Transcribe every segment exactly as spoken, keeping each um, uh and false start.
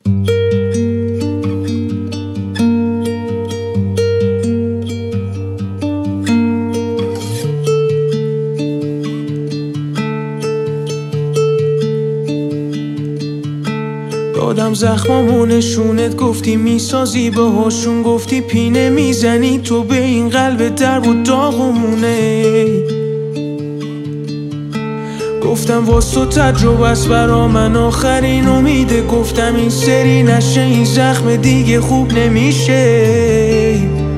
دادم زخمامو نشونت، گفتی میسازی باهاشون، گفتی پینه میزنی تو به این قلب درب و داغمونه. گفتم واس تو تجربه است برا من آخرین امیده، گفتم این سری نشه این زخم دیگه خوب نمیشه.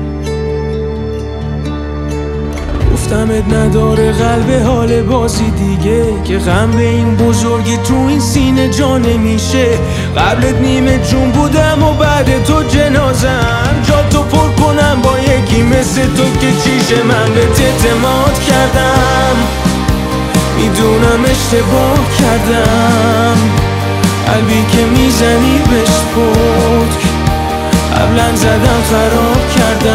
گفتمت نداره قلب حال بازی دیگه، که غم به این بزرگی تو این سینه جا نمیشه. قبلت نیمه جون بودم و بعد تو جنازم، جا تو پر کنم با یکی مثل تو که چیشه. من به اعتماد کردم میدونم اشتباه کردم، قلبی که میزنی بهش پتک قبلا زدم خراب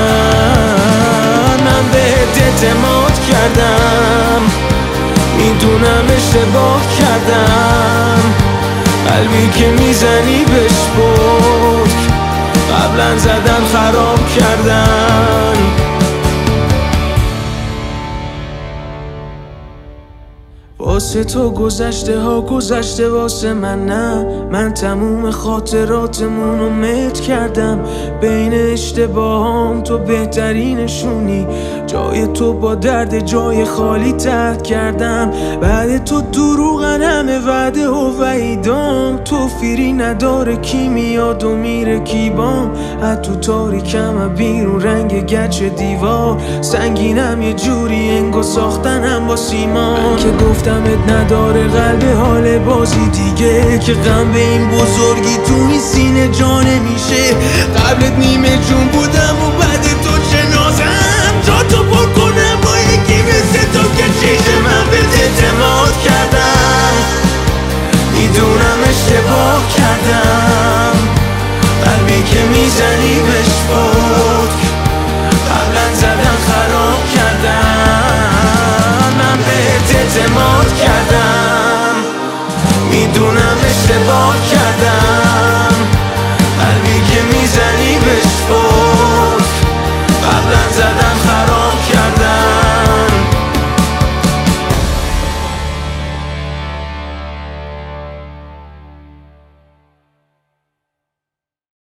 کردم. من بهت اعتماد کردم میدونم اشتباه کردم، قلبی که میزنی بهش پتک قبلا زدم خراب کردم. واسه تو گذشته ها گذشته واسه من نه، من تموم خاطراتمونو مت کردم. بین اشتباهام تو بهترینشونی، جای تو با درد جای خالی ترک کردم. بعد تو دروغن همه وعده و وعیدام، تو فیری نداره کی میاد و میره کی بام. از تو تاریکم بیرون رنگ گچ دیوار، سنگینم یه جوری انگو ساختنم با سیمان. که گفتمت نداره قلب حال بازی دیگه، که غم به این بزرگی تو این سینه جا نمیشه. قبلت نیمه جون بودم